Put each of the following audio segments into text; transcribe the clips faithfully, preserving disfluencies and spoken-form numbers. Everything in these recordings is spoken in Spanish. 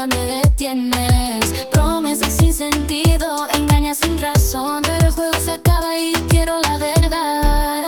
me detienes. Promesas sin sentido, engañas sin razón, pero el juego se acaba y quiero la verdad.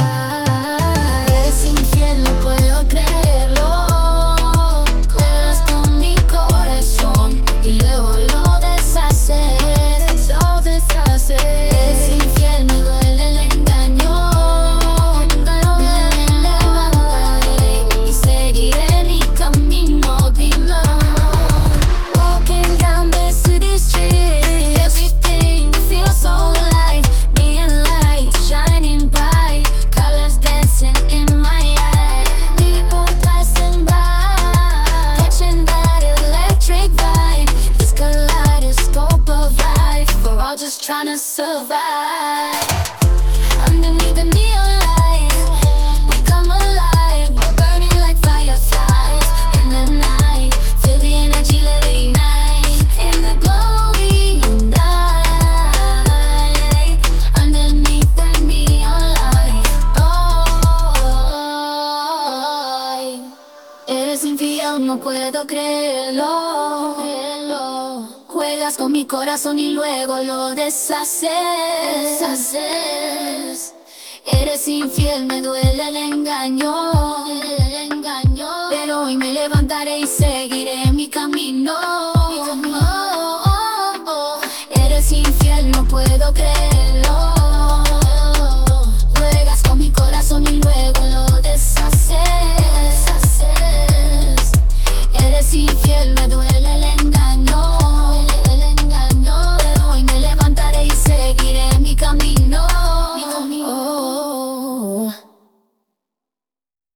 Eres infiel, no puedo creerlo. Juegas con mi corazón y luego lo deshaces, lo deshaces. Eres infiel, me duele el engaño. Nunca lo me levantaré y seguiré mi camino, dime. Walking down the city street, everything feels so alive. Neon lights shining bright, colors dancing in my eyes. People passing by, catching that electric vibe. This kaleidoscope of life, we're all just trying to survive. Underneath the neon lights, we come alive. We're burning like fireflies in the night. Feel the energy, let it ignite. In the glowing light, underneath the neon light. Oh, eres infiel, no puedo creerlo. Juegas con mi corazón y luego lo deshaces, deshaces. Eres infiel, me duele el engaño, el engaño. Pero hoy me levantaré y seguiré mi camino.